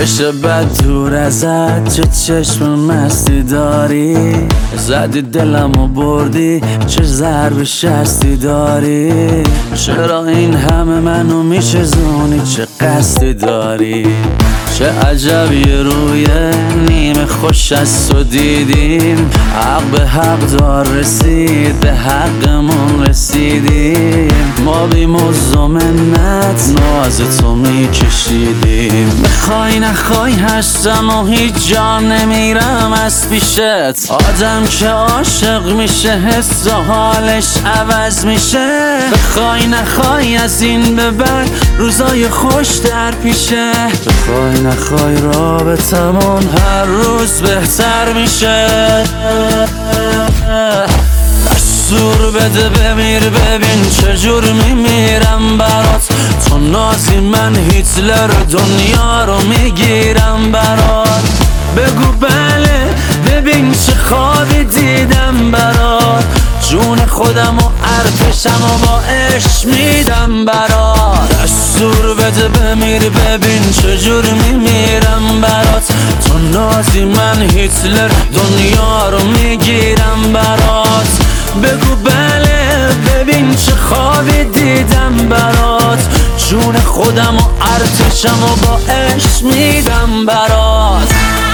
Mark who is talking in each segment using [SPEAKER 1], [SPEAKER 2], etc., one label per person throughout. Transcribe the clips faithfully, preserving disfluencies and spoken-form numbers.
[SPEAKER 1] بشه بد دور ازت، چه چشم مستی داری، زدی دلمو بردی، چه ضرب شستی داری. چرا این همه منو میچزونی، چه قصدی داری؟ چه عجب یه روی نیمه خوش از تو دیدیم، حق به حق دار رسید، به حقمون رسیدیم. ما بی مزد و منت ناز تو میکشیدیم. بخوای نخوای هستم و هیچ جا نمیرم از پیشت. آدم که عاشق میشه حس و حالش عوض میشه. بخوای نخوای از این به بعد روزای خوش در پیشه. بخوای نخوای رابطمون هر روز بهتر میشه. دستور بده بمیر، ببین چجور میمیرم برات. تو نازی من هیتلر دنیا رو میگیرم برات. بگو بله ببین چه خوابی دیدم برات. جون خودم و ارتشم و با عشق میدم برات. دستور بده بمیر، ببین چجور میمیرم برات. تو نازی من هیتلر دنیا رو میگیرم برات. بگو بله ببین چه خوابی دیدم برات. جون خودم و ارتشم و با عشق میدم برات.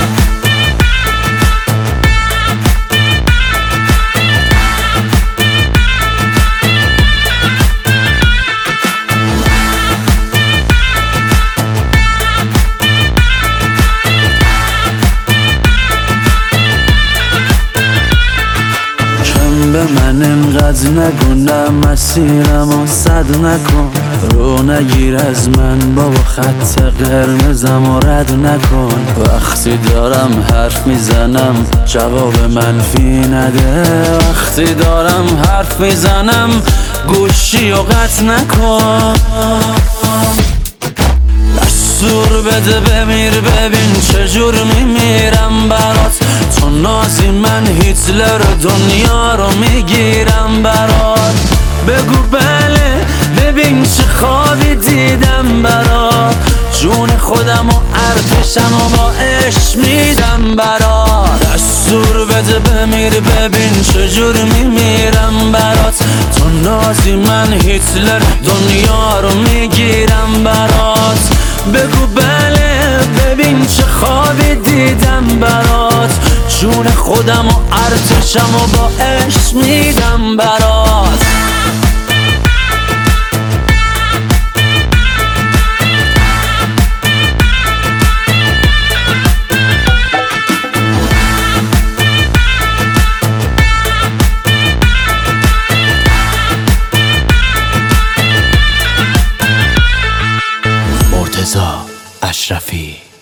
[SPEAKER 1] به من انقدر نگو، نه مسیرم و صد نکن. رو نگیر از من بابا، خط قرمزم و رد نکن. وقتی دارم حرف میزنم جواب منفی نده. وقتی دارم حرف میزنم گوشی و قطع نکن. دستور بده بمیر، ببین چجور میمیرم برات. تو نازی من هیتلر دنیا رو میگیرم برات. بگو بله ببین چه خوابی دیدم برات. جون خودم و ارتشم و با عشق میدم برات. دستور بده بمیر، ببین چجور میمیرم برات. تو نازی من هیتلر دنیا رو میگیرم برات. بگو بله ببین چه خوابی دیدم برات. جون خودم و ارتشم و با عشق میدم برات. مرتضی اشرفی.